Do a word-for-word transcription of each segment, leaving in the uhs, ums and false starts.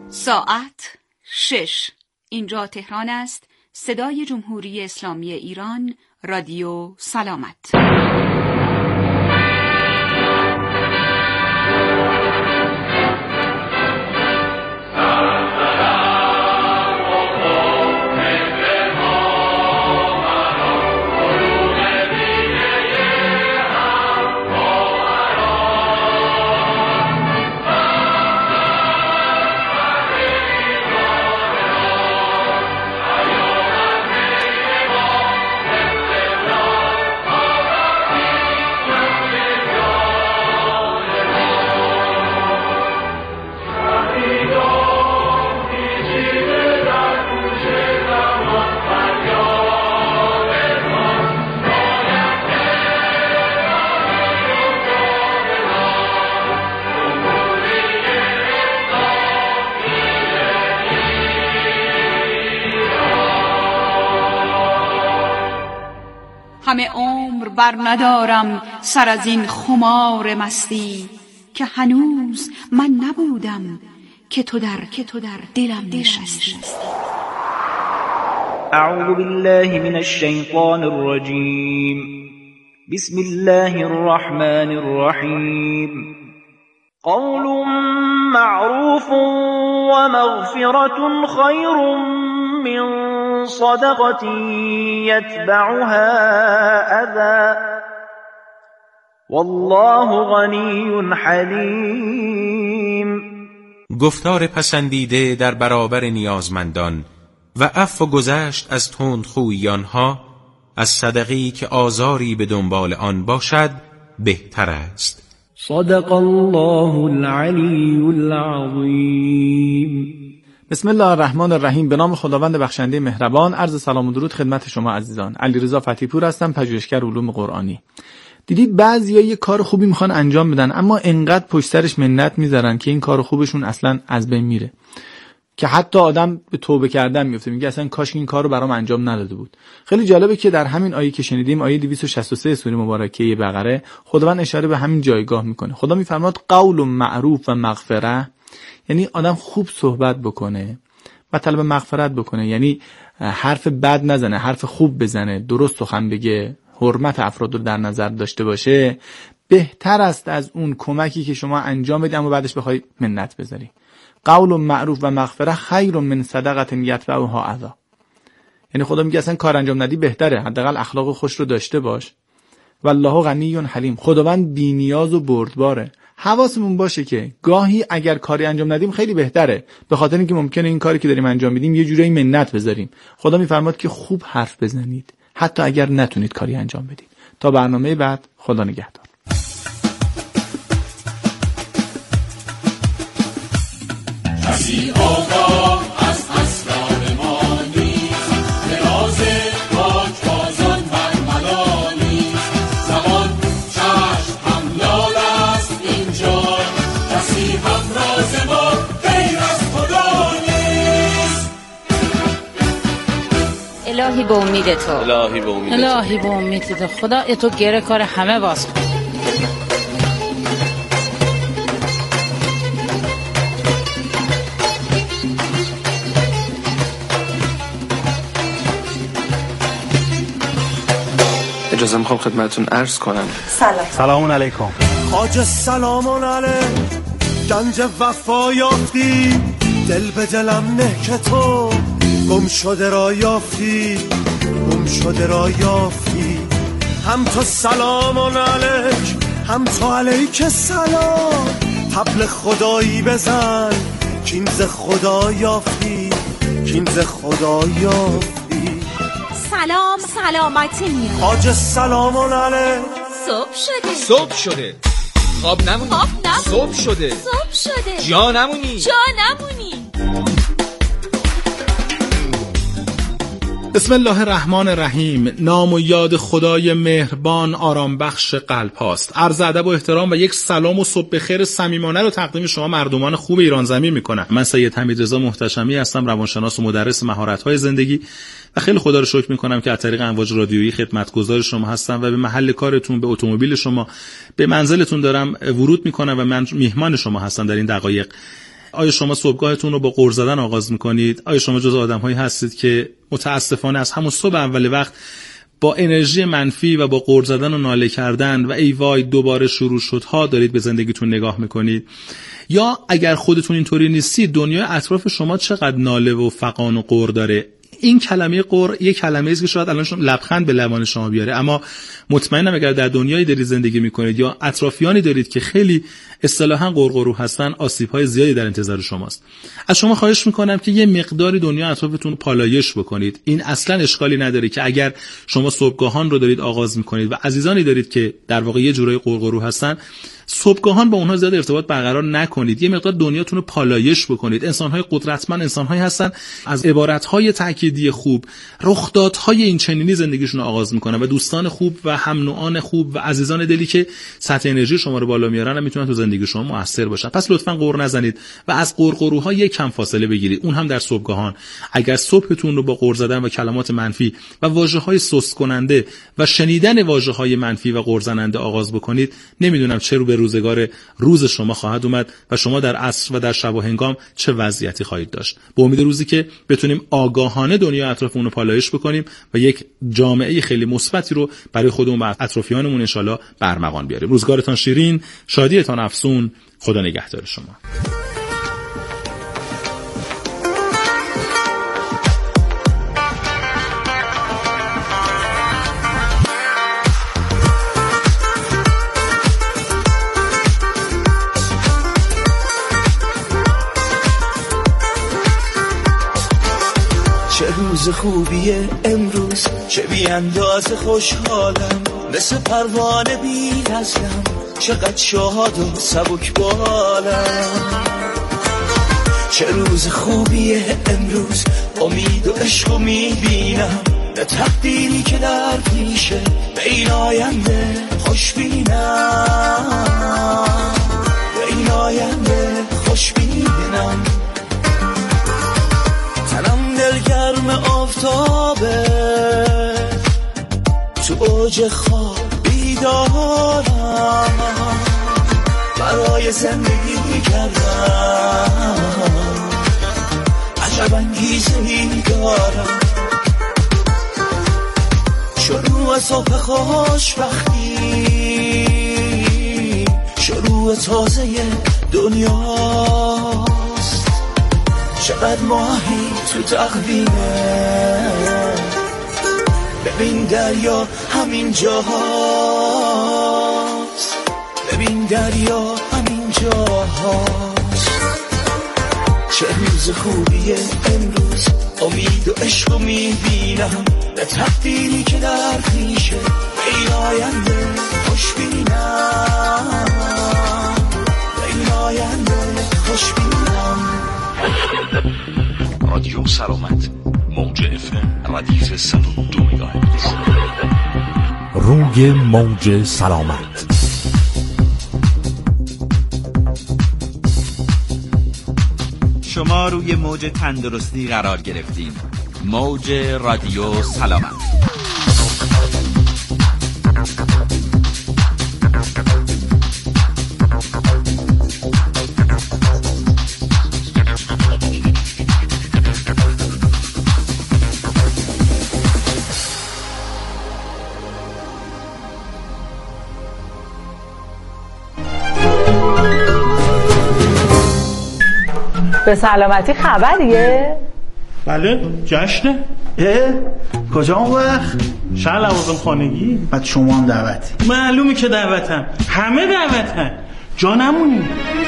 ساعت شش. اینجا تهران است. صدای جمهوری اسلامی ایران، رادیو سلامت. همه عمر بر ندارم سر از این خمار مستی، که هنوز من نبودم که تو در که تو در دلم نشستی. اعوذ بالله من الشیطان الرجیم. بسم الله الرحمن الرحیم. قول معروف و مغفرة خیر من صدقة يتبعها أذى والله غنی حلیم. گفتار پسندیده در برابر نیازمندان و عفو و گذشت از تندخویی آنها از صدقه‌ای که آزاری به دنبال آن باشد بهتر است. صدق الله العلی العظیم. بسم الله الرحمن الرحیم. به نام خداوند بخشنده مهربان. عرض سلام و درود خدمت شما عزیزان. علیرضا فتی‌پور هستم، پژوهشگر علوم قرآنی. دیدید بعضیا یه کار خوبی میخوان انجام بدن اما انقدر پشت سرش منت میذارن که این کار خوبشون اصلا از بین میره، که حتی آدم به توبه کردن میفته، میگه اصلا کاش این کارو برام انجام نداده بود. خیلی جالبه که در همین آیه که شنیدیم، آیه دویست و شصت و سه سوره مبارکه بقره، خداوند اشاره به همین جایگاه میکنه. خدا میفرماد قول معروف و مغفره، یعنی آدم خوب صحبت بکنه و طلب مغفرت بکنه، یعنی حرف بد نزنه، حرف خوب بزنه، درست سخن بگه، حرمت افراد رو در نظر داشته باشه، بهتر است از اون کمکی که شما انجام بدید اما بعدش بخوای منت بذاری. قول معروف و مغفره خیر من صدقه یتبعها اذی. یعنی خدا میگه اصلا کار انجام ندی بهتره، حداقل اخلاق خوش رو داشته باش. والله غنی حلیم. خداوند بی‌نیاز و بردباره. حواسمون باشه که گاهی اگر کاری انجام ندیم خیلی بهتره، به خاطر اینکه ممکنه این کاری که داریم انجام میدیم یه جورایی منت بذاریم. خدا میفرماد که خوب حرف بزنید حتی اگر نتونید کاری انجام بدید. تا برنامه بعد، خدا نگهدار. کسی آگاه از اسرار ما نیست، دراز پاکبازان بر ملا نیست. زمان چشم هم لال است اینجا، کسی هم راز ما غیر از خدا نیست. الهی به امید تو، الهی به امید تو، الهی به امید تو. خدا تو گره کار همه باز کن. اجازه میخوام خدمتتون عرض کنم. سلام سلام علیکم. خواجه سلام علیک. گنج وفا یافتی، دل به دلم نه که تو گم شده را یافتی، گم شده را یافتی. هم تو سلام علیک، هم تو علیک سلام. طبل خدایی بزن، کینز خدا یافتی، کینز خدا یافتی. سلام سلامتی میاد. خواجه سلام علیک. صبح شده، صبح شده، خواب نمونی، خواب نمونی، صبح شده، صبح شده، جا نمونی، جا نمونی. بسم الله الرحمن الرحیم. نام و یاد خدای مهربان آرام بخش قلب هاست. عرض ادب و احترام و یک سلام و صبح بخیر صمیمانه رو تقدیم شما مردمان خوب ایران زمین میکنم. من سید حمیدرضا محتشمی هستم، روانشناس و مدرس مهارت‌های زندگی و خیلی خدا رو شکر میکنم که از طریق امواج رادیویی خدمتگزار شما هستم و به محل کارتون، به اتومبیل شما، به منزلتون دارم ورود میکنم و من میهمان شما هستم در این دقایق. آیا شما صبحگاهتون رو با غر زدن آغاز میکنید؟ آیا شما جز آدم‌هایی هستید که متاسفانه از همون صبح اول وقت با انرژی منفی و با غر زدن و ناله کردن و ای وای دوباره شروع شد ها دارید به زندگیتون نگاه میکنید؟ یا اگر خودتون اینطوری نیستید، دنیای اطراف شما چقدر ناله و فغان و غر داره؟ این کلمه غر یک کلمه است که شاید الان لبخند به لبان شما بیاره، اما مطمئنم اگر در دنیایی دارید زندگی میکنید یا اطرافیانی دارید که خیلی اصطلاحاً غرغرو هستن، آسیب‌های زیادی در انتظار شماست. از شما خواهش میکنم که یه مقداری دنیا اطرافتون پالایش بکنید. این اصلاً اشکالی نداره که اگر شما صبحگاهان رو دارید آغاز میکنید و عزیزانی دارید که در واقع یه جورای غرغرو هستن، صبحگاهان با اونها زیاد ارتباط برقرار نکنید. یه مقدار دنیاتون رو پالایش بکنید. انسان‌های قدرتمند انسان‌هایی هستن از عبارت‌های تأکیدی خوب، رخدادهای این چنینی زندگیشون رو آغاز میکنن و دوستان خوب و هم نوعان خوب و عزیزان دلی که سطح انرژی شما رو بالا میارن میتونن تو زندگی شما موثر باشن. پس لطفاً غر نزنید و از غرغروها یک کم فاصله بگیرید، اون هم در صبحگاهان. اگر صبحتون رو با غر زدن و کلمات منفی و واژه‌های سست کننده و شنیدن واژه‌های منفی و غر زننده آغاز بکنید، نمیدونم چه رو به روزگار روز شما خواهد اومد و شما در عصر و در شب و هنگام چه وضعیتی خواهید داشت. به امید روزی که بتونیم آگاهانه دنیا اطرافمون رو پالایش بکنیم و یک جامعه خیلی مثبتی رو برای خودمون و اطرافیانمون ان شاءالله برمغان بیاریم. روزگارتان شیرین، شادیتان افزون. خدا نگهدار شما. چه روز خوبیه امروز، چه بی اندازه خوشحالم، مثل پروانه بی نزلم، چقدر شاد و سبک بالم. چه روز خوبیه امروز، امید و عشق و میبینم، به تقدیری که در پیشه، به این آینده خوش بینم، به این آینده خوش بینم. تنم دلگرم آفتابه، تو اوج خواب بیدارم، برای زندگی کردم عجب انگیزه‌ای دارم. شروع صبح خوشبختی، شروع تازه دنیاست، چقدر ماهی تو تقویمه، ببین دریا همین جاهاست، ببین دریا همین جاهاست. چه روز خوبیه امروز، امید و عشق رو میبینم، به تقدیری که در پیشه، به این آینده خوش بینم، به این آینده خوش بینم. رادیو سلامت، موج اف ام ردیف صد و دو مگاهرتز. روی موج سلامت. شما روی موج تندرستی قرار گرفتین. موج رادیو سلامت. به سلامتی خبریه؟ بله جشنه. اه کجا اون وقت؟ شهر لوازم خانگی. بعد شما هم دعوتی؟ معلومه که دعوتم، همه دعوتن، جا نمونی.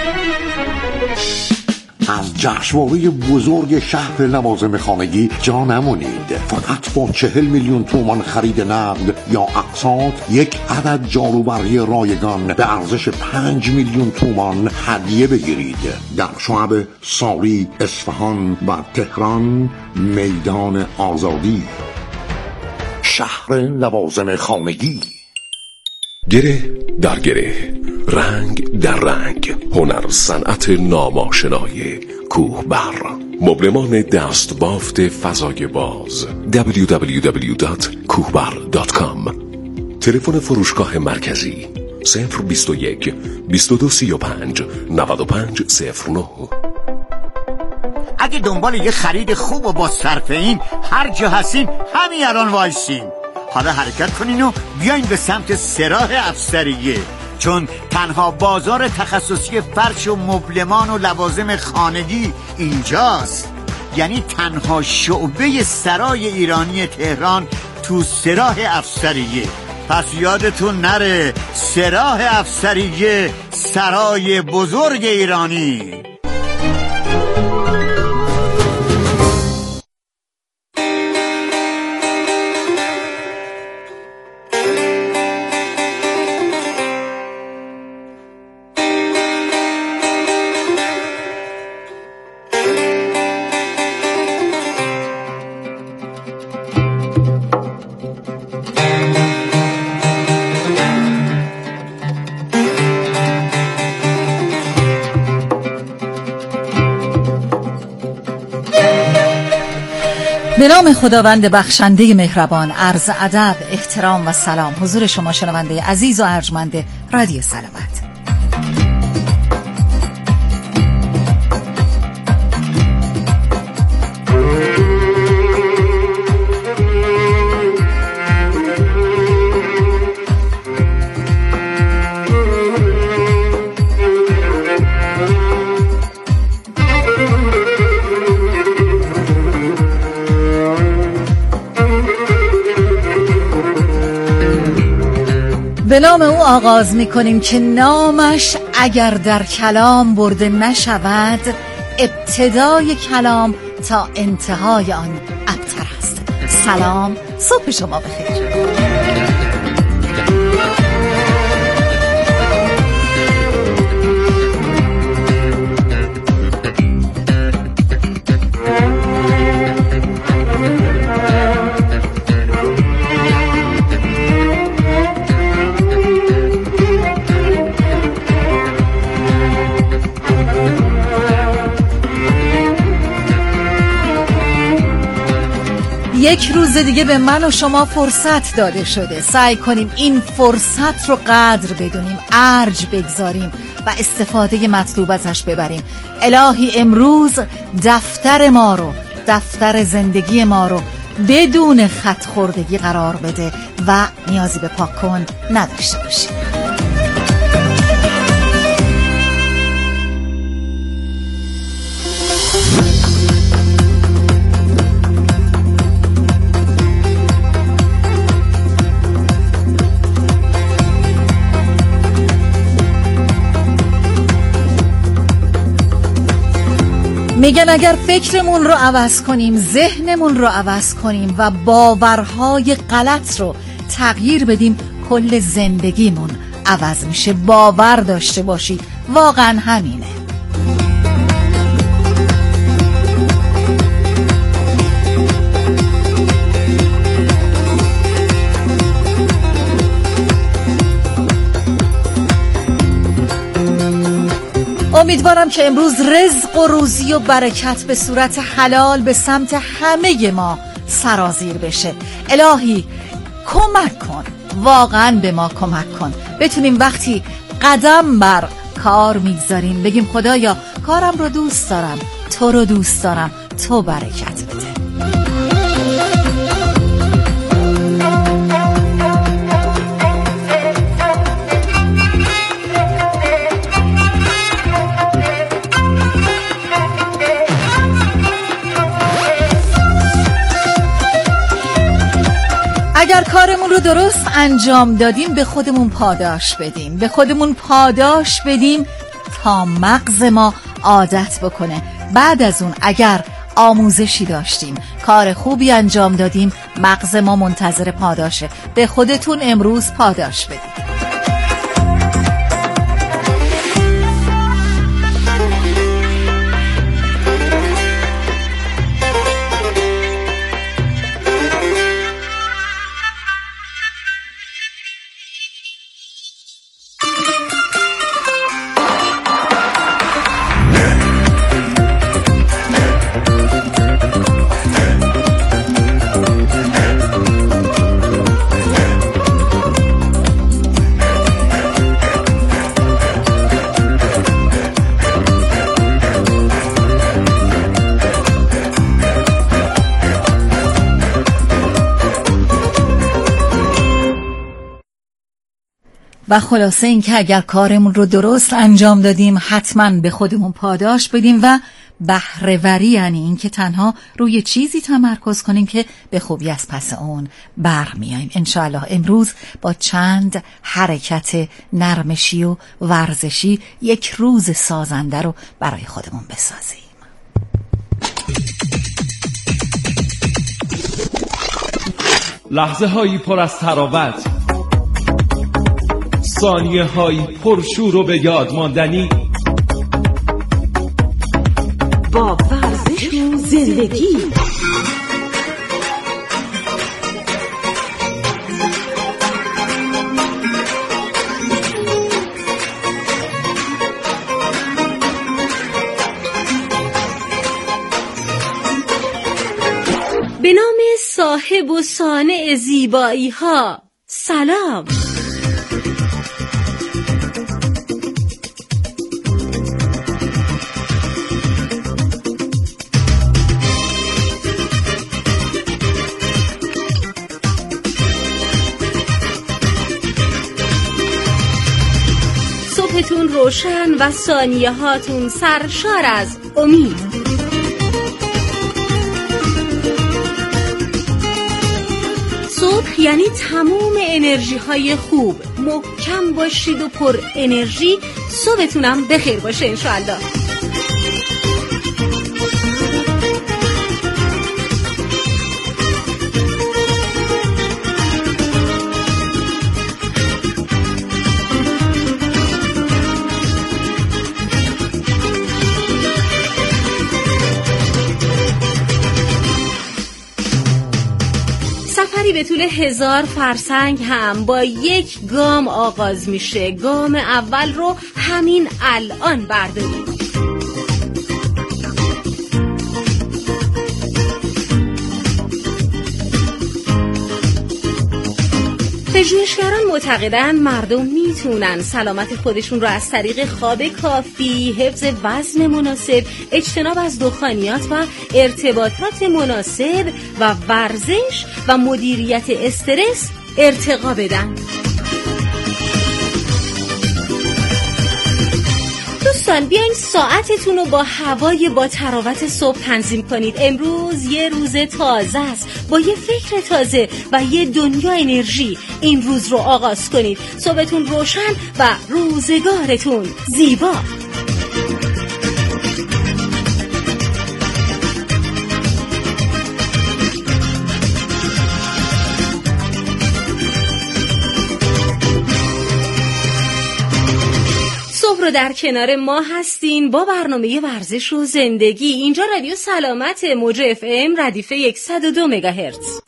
از جشنواره بزرگ شهر لوازم خانگی جا نمونید. فقط با چهل میلیون تومان خرید نقد یا اقساط یک عدد جاروبرقی رایگان به ارزش پنج میلیون تومان هدیه بگیرید. در شعب ساری، اصفهان و تهران، میدان آزادی. شهر لوازم خانگی. گره در گره، رنگ در رنگ، هنر صنعت ناماشنای کوهبر. مبلمان دست بافت فضای باز. دبلیو دبلیو دبلیو دات کوهبر دات کام. تلفن فروشگاه مرکزی صفر بیست و یک بیست و دو سی و پنج نود و پنج صفر نه. اگه دنبال یه خرید خوب و با صرفه این هر جا هستین همین الان وایسین. حالا حرکت کنین و بیاین به سمت سراح افسریه، چون تنها بازار تخصصی فرش و مبلمان و لوازم خانگی اینجاست. یعنی تنها شعبه سرای ایرانی تهران تو سراح افسریه. پس یادتون نره، سراح افسریه، سرای بزرگ ایرانی. به نام خداوند بخشنده مهربان، عرض ادب، احترام و سلام حضور شما شنونده عزیز و ارجمند رادیو سلامت. به نام او آغاز می کنیم که نامش اگر در کلام برده نشود، ابتدای کلام تا انتهای آن ابتر است. سلام، صبح شما بخیر. یک روز دیگه به من و شما فرصت داده شده. سعی کنیم این فرصت رو قدر بدونیم، ارج بگذاریم و استفاده مطلوب ازش ببریم. الهی امروز دفتر ما رو، دفتر زندگی ما رو بدون خط خوردگی قرار بده و نیازی به پاک کن نداشته باشیم. میگن اگر فکرمون رو عوض کنیم، ذهنمون رو عوض کنیم و باورهای غلط رو تغییر بدیم، کل زندگیمون عوض میشه. باور داشته باشید، واقعا همینه. امیدوارم که امروز رزق و روزی و برکت به صورت حلال به سمت همه ما سرازیر بشه. الهی کمک کن، واقعا به ما کمک کن، بتونیم وقتی قدم بر کار میگذاریم بگیم خدایا کارم رو دوست دارم، تو رو دوست دارم، تو برکت بده. اگر کارمون رو درست انجام دادیم به خودمون پاداش بدیم، به خودمون پاداش بدیم تا مغز ما عادت بکنه. بعد از اون اگر آموزشی داشتیم، کار خوبی انجام دادیم، مغز ما منتظر پاداشه. به خودتون امروز پاداش بدید. و خلاصه این که اگر کارمون رو درست انجام دادیم حتما به خودمون پاداش بدیم و بهره‌وری یعنی این که تنها روی چیزی تمرکز کنیم که به خوبی از پس اون برمیاییم. انشاءالله امروز با چند حرکت نرمشی و ورزشی یک روز سازنده رو برای خودمون بسازیم. لحظه هایی پر از تراوت، ثانیه هایی پرشور و به یاد ماندنی، با ورزش و زندگی. به نام صاحب و صانع زیبایی ها سلام. صبحتون روشن و ثانیه هاتون سرشار از امید. صبح یعنی تموم انرژی های خوب. محکم باشید و پر انرژی. صبحتونم بخیر باشه انشاءالله. سفری به طول هزار فرسنگ هم با یک گام آغاز میشه. گام اول رو همین الان بردارید. پژوهشگران معتقدن مردم میتونن سلامت خودشون رو از طریق خواب کافی، حفظ وزن مناسب، اجتناب از دخانیات و ارتباطات مناسب و ورزش و مدیریت استرس ارتقا بدن. دوستان بیاین ساعتتون رو با هوای با تراوت صبح تنظیم کنید. امروز یه روز تازه است با یه فکر تازه و یه دنیا انرژی. این روز رو آغاز کنید. صبحتون روشن و روزگارتون زیبا. رو در کنار ما هستین با برنامه ورزش و زندگی. اینجا رادیو سلامت موج اف ام ردیف صد و دو مگاهرتز.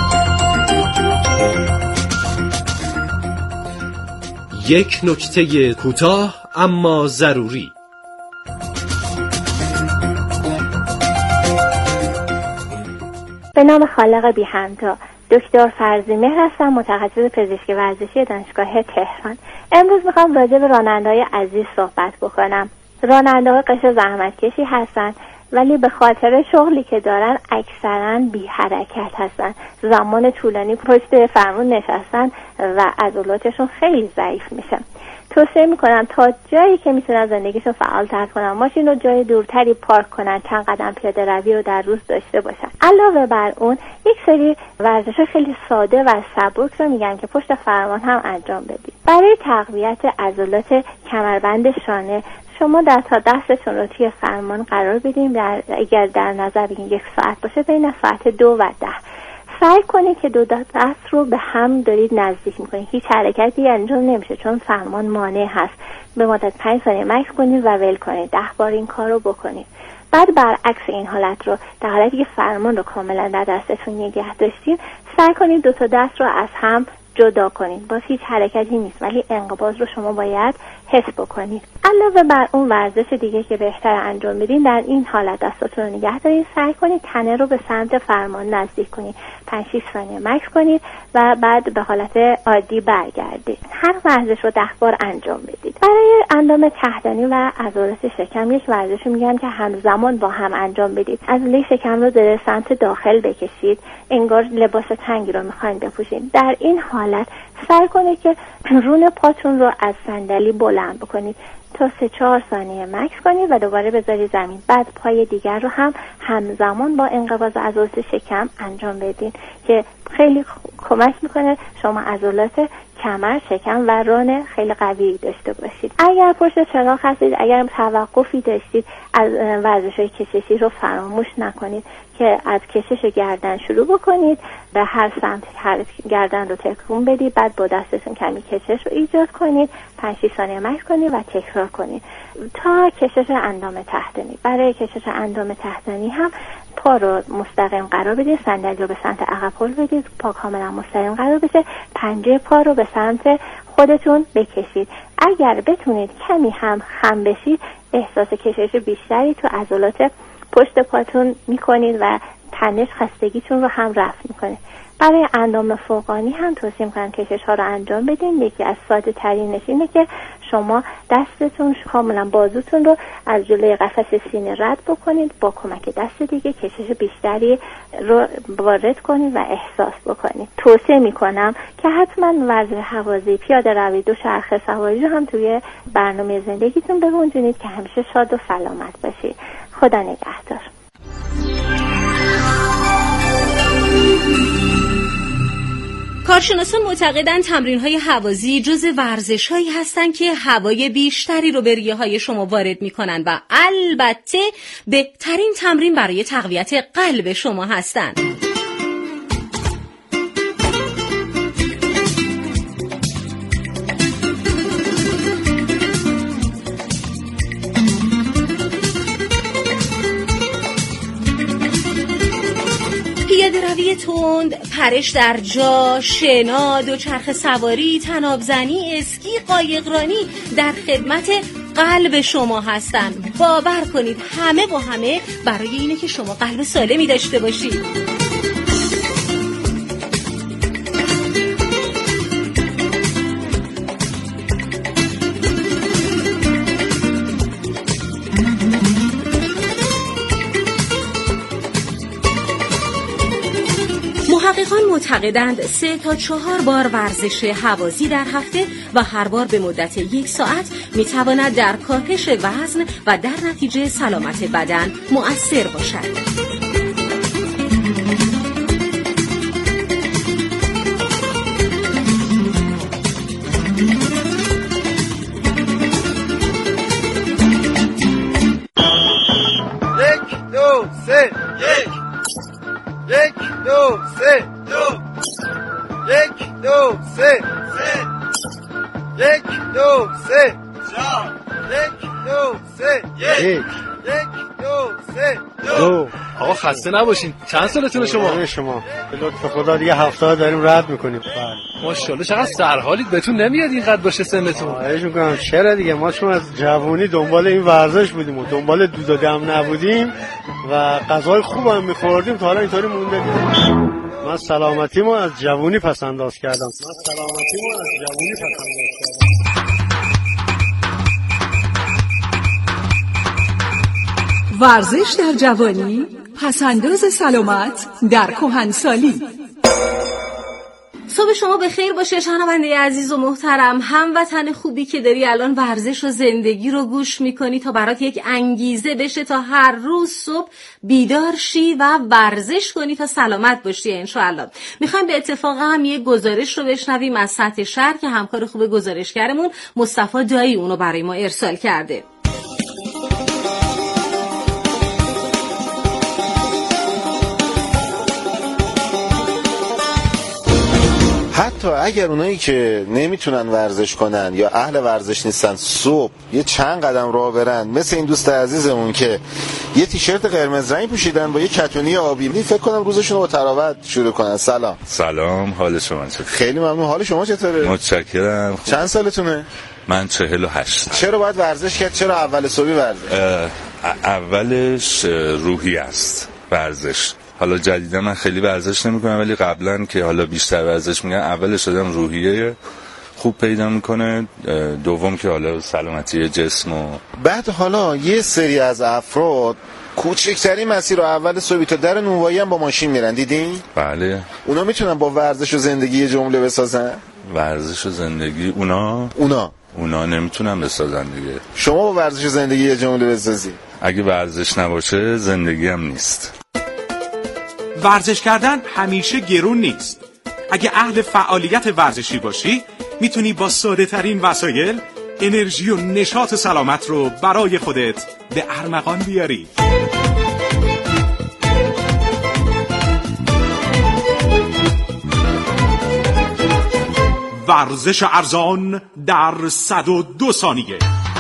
یک نکته کوتاه اما ضروری. به نام خالق بی همتا، دکتر فرزیمهر هستم، متخصص پزشکی ورزشی دانشگاه تهران. امروز میخوام راجع به راننده‌های عزیز صحبت بکنم. راننده‌ها قشر زحمتکشی هستن ولی به خاطر شغلی که دارن اکثرا بی حرکت هستن. زمان طولانی پشت فرمون نشستن و عضلاتشون خیلی ضعیف میشن. توصیه میکنم تا جایی که میتونن زندگیشون فعال‌تر کنن ماشین رو جای دورتری پارک کنن، چند قدم پیاده روی رو در روز داشته باشن. علاوه بر اون یک سری ورزش خیلی ساده و سبک رو میگن که پشت فرمان هم انجام بدید. برای تقویت عضلات کمربند شانه شما در تا دستتون رو توی فرمان قرار بدین. در اگر در نظر بگیرین یک ساعت باشه بین ساعت دو و ده سعی کنید که دو دست رو به هم دارید نزدیک میکنید. هیچ حرکتی انجام نمیشه چون فرمان مانع هست. به مدت پنج ثانیه مکث کنید و ول کنید. ده بار این کار رو بکنید. بعد برعکس این حالت رو در حالتی که فرمان رو کاملا در دستتون نگه داشتید سعی کنید دو تا دست رو از هم جدا کنید. باز هیچ حرکتی نیست ولی انقباض رو شما باید حس بکنید. علاوه بر اون ورزش دیگه که بهتر انجام بدین، در این حالت دستاتون رو نگه دارید، سعی کنید تنه رو به سمت فرمان نزدیک کنید. پنج شش ثانیه مکث کنید و بعد به حالت عادی برگردید. هر ورزش رو ده بار انجام بدید. برای اندام تحتانی و عضلات شکم یک ورزش میگم که همزمان با هم انجام بدید. عضله شکم رو به سمت داخل بکشید انگار لباس تنگی رو میخواین بپوشید. در این حالت حالت سعی کنید که رون پاتون رو از صندلی بلند بکنید تا سه چهار ثانیه مکس کنید و دوباره بذارید زمین. بعد پای دیگر رو هم همزمان با انقباض عضلات شکم انجام بدین که خیلی کمک میکنه شما عضلات کمر، شکم و ران خیلی قوی داشته باشید. اگر پشت چراغ هستید، اگر توقفی داشتید از ورزش‌های کششی رو فراموش نکنید که از کشش گردن شروع بکنید، به هر سمت هر گردن رو تکون بدید، بعد با دستتون کمی کشش رو ایجاد کنید، پنج شش ثانیه مکث کنید و تکرار کنید تا کشش اندام تحتانی. برای کشش اندام تحتانی هم پا رو مستقیم قرار بدید، صندلی رو به سمت عقب هل بدید، پا کاملا مستقیم قرار بشه، پنجه پا رو به سمت خودتون بکشید. اگر بتونید کمی هم خم بشید، احساس کشش بیشتری تو عضلات پشت پاتون میکنید و تنش خستگیتون رو هم رفع میکنه. برای اندام فوقانی هم توصیه میکنم کشش ها رو انجام بدین. یکی از ساده ترینش اینه که شما دستتون کاملا بازوتون رو از جلوی قفس سینه رد بکنید، با کمک دست دیگه کشش بیشتری رو وارد کنید و احساس بکنید. توصیه میکنم که حتما ورزش هوازی، پیاده روی، دوچرخه سواری رو هم توی برنامه زندگیتون بگنجونید که همیشه شاد و سلامت باشید. خدا نگهدار. کارشناسان معتقدند تمرین‌های هوازی جزء ورزش‌هایی هستند که هوای بیشتری رو به ریه‌های شما وارد می‌کنند و البته بهترین تمرین برای تقویت قلب شما هستند. پیاده روی تند، پرش در جا، شنا، دوچرخه سواری، طناب زنی، اسکی، قایقرانی در خدمت قلب شما هستند. باور کنید همه با همه برای اینه که شما قلب سالمی داشته باشید. محققان معتقدند سه تا چهار بار ورزش هوازی در هفته و هر بار به مدت یک ساعت میتواند در کاهش وزن و در نتیجه سلامت بدن مؤثر باشد. یک دو سه یک یک دو سه دو یک دو سه سه یک دو سه چهار یک دو سه یک یک دو سه دو. آقا خسته نباشین. چند سالتونه شما؟ شما به لطف خدا دیگه هفتاد داریم رد میکنیم. ماشاءالله چقدر سرحالید، بهتون نمیاد اینقدر باشه سنتون. خواهش میکنم. چرا دیگه، ما چون از جوونی دنبال این ورزش بودیم و دنبال دود و دم نبودیم و غذای خوب هم میخوردیم تا حالا اینطوری مونده. من سلامتیمو از جوونی پس انداز کردم. من سلامتیمو از جوونی پس انداز کردم. ورزش در جوانی، پسنداز سلامت در کهنسالی. صبح شما به خیر باشه شنونده عزیز و محترم، هموطن خوبی که داری الان ورزش و زندگی رو گوش میکنی تا برات یک انگیزه بشه تا هر روز صبح بیدار شی و ورزش کنی تا سلامت باشی انشاءالله. میخوایم به اتفاق هم یک گزارش رو بشنویم از سطح شهر که همکار خوب گزارشگرمون مصطفی دایی اونو برای ما ارسال کرده. حتی اگر اونایی که نمیتونن ورزش کنن یا اهل ورزش نیستن صبح یه چند قدم راه برن، مثل این دوست عزیزمون که یه تیشرت قرمز رنگ پوشیدن با یه کتونی آبی، فکر کنم روزشون رو با تراوت شروع کنن. سلام. سلام، حال شما چطوره؟ خیلی ممنون. حال شما چطوره؟ متشکرم. چند سالتونه؟ من چهل و هشت. چرا باید ورزش کرد؟ چرا اول صبحی ورزش؟ اولش روحی است ورزش. حالا جدیدا من خیلی ورزش نمی‌کنم ولی قبلا که حالا بیشتر ورزش می‌کردم، اولش شدم روحیه خوب پیدا میکنه، دوم که حالا سلامتی جسم و بعد حالا یه سری از افراد کوچکترین مسیر رو اول صبحی تا در نونوایی هم با ماشین میرن، دیدین؟ بله. اونا میتونن با ورزش و زندگی یه جمله بسازن؟ ورزش و زندگی اونا اونا اونا نمیتونن بسازن دیگه. شما با ورزش و زندگی یه جمله بسازی؟ اگه ورزش نباشه زندگی هم نیست. ورزش کردن همیشه گرون نیست. اگه اهل فعالیت ورزشی باشی میتونی با ساده ترین وسایل انرژی و نشاط سلامت رو برای خودت به ارمغان بیاری. ورزش ارزان در صد و دو ثانیه.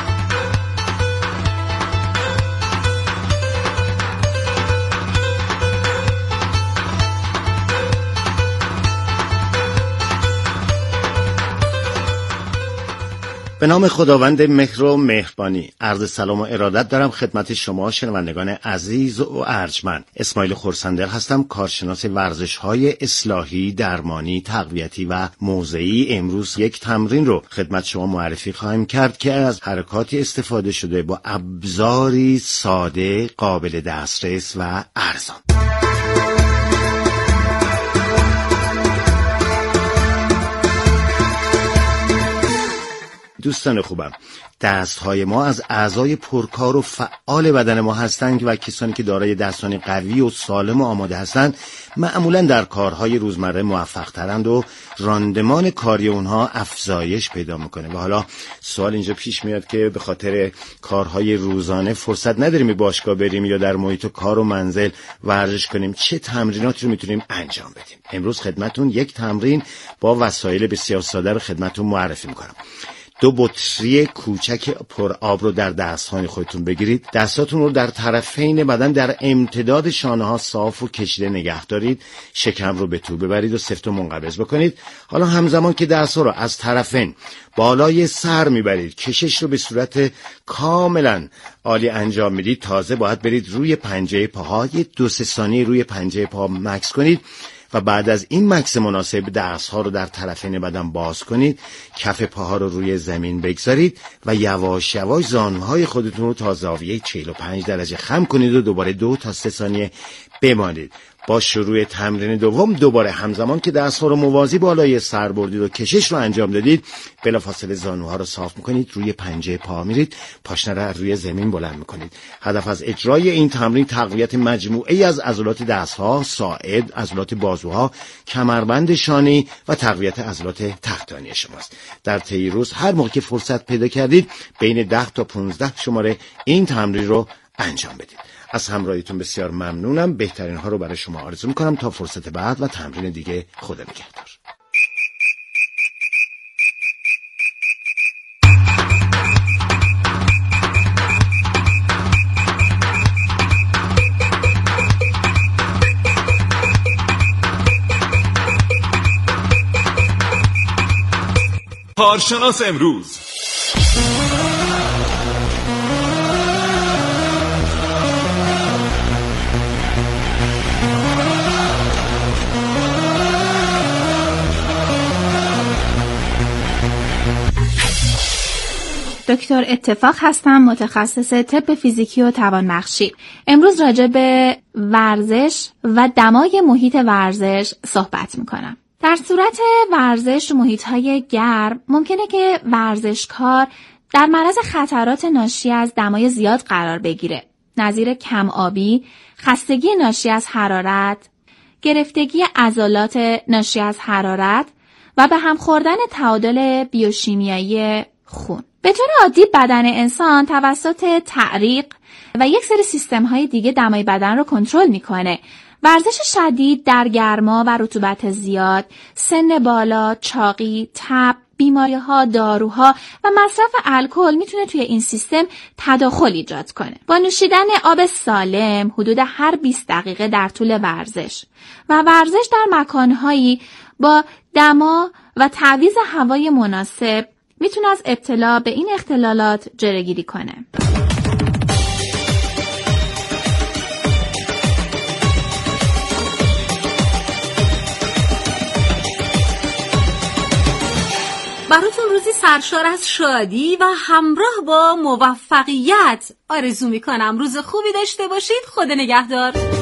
به نام خداوند مهر و مهربانی عرض سلام و ارادت دارم خدمت شما شنوندگان عزیز و ارجمند. اسماعیل خرسندل هستم، کارشناس ورزش‌های اصلاحی، درمانی، تقویتی و موضعی. امروز یک تمرین رو خدمت شما معرفی خواهیم کرد که از حرکاتی استفاده شده با ابزاری ساده، قابل دسترس و ارزان. دوستان خوبم، دستهای ما از اعضای پرکار و فعال بدن ما هستند و کسانی که دارای دستان قوی و سالم و آماده هستند معمولا در کارهای روزمره موفق ترند و راندمان کاری اونها افزایش پیدا میکنه. و حالا سوال اینجا پیش میاد که به خاطر کارهای روزانه فرصت نداریم باشگاه بریم یا در محیط کار و منزل ورزش کنیم، چه تمریناتی رو میتونیم انجام بدیم؟ امروز خدمتون یک تمرین با وسایل بسیار ساده رو خدمتون معرفی میکنم. دو بطری کوچک پر آب رو در دستهای خودتون بگیرید. دستاتون رو در طرفین بدن در امتداد شانه ها صاف و کشیده نگه دارید. شکم رو به تو ببرید و سفت و منقبض بکنید. حالا همزمان که دستها رو از طرفین بالای سر میبرید، کشش رو به صورت کاملا عالی انجام میدید. تازه باید برید روی پنجه پاها، یه دو سه ثانیه روی پنجه پا مکس کنید و بعد از این مکس مناسب دستها رو در طرفین بدن باز کنید. کف پاها رو روی زمین بگذارید و یواش یواش زانوهای خودتون رو تا زاویه چهل و پنج درجه خم کنید و دوباره دو تا سه ثانیه بمانید. با شروع تمرین دوم دوباره همزمان که دستها رو موازی بالای سر بردید و کشش رو انجام دادید، بلافاصله زانوها رو صاف میکنید، روی پنجه پا میرید، پاشنه رو روی زمین بلند میکنید. هدف از اجرای این تمرین تقویت مجموعه‌ای از عضلات دستها، ساعد، عضلات بازوها، کمربند شانه و تقویت عضلات تحتانی شماست. در طی روز هر موقع که فرصت پیدا کردید بین ده تا پانزده شماره این تمرین رو انجام بدید. از همراهیتون بسیار ممنونم. بهترین ها رو برای شما آرزو میکنم تا فرصت بعد و تمرین دیگه. خدا نگهدار. کارشناس امروز. دکتر اتفاق هستم، متخصص طب فیزیکی و توانبخشی. امروز راجع به ورزش و دمای محیط ورزش صحبت میکنم. در صورت ورزش تو محیط‌های گرم ممکنه که ورزشکار در معرض خطرات ناشی از دمای زیاد قرار بگیره، نظیر کم آبی، خستگی ناشی از حرارت، گرفتگی عضلات ناشی از حرارت و به هم خوردن تعادل بیوشیمیایی خون. به طور عادی بدن انسان توسط تعریق و یک سری سیستم‌های دیگه دمای بدن رو کنترل میکنه. ورزش شدید در گرما و رطوبت زیاد، سن بالا، چاقی، تب، بیماری‌ها، داروها و مصرف الکل میتونه توی این سیستم تداخل ایجاد کنه. با نوشیدن آب سالم حدود هر بیست دقیقه در طول ورزش و ورزش در مکانهایی با دما و تعویض هوای مناسب میتونه از ابتلا به این اختلالات جلوگیری کنه. براتون روزی سرشار از شادی و همراه با موفقیت آرزو میکنم. روز خوبی داشته باشید. خدا نگهدار.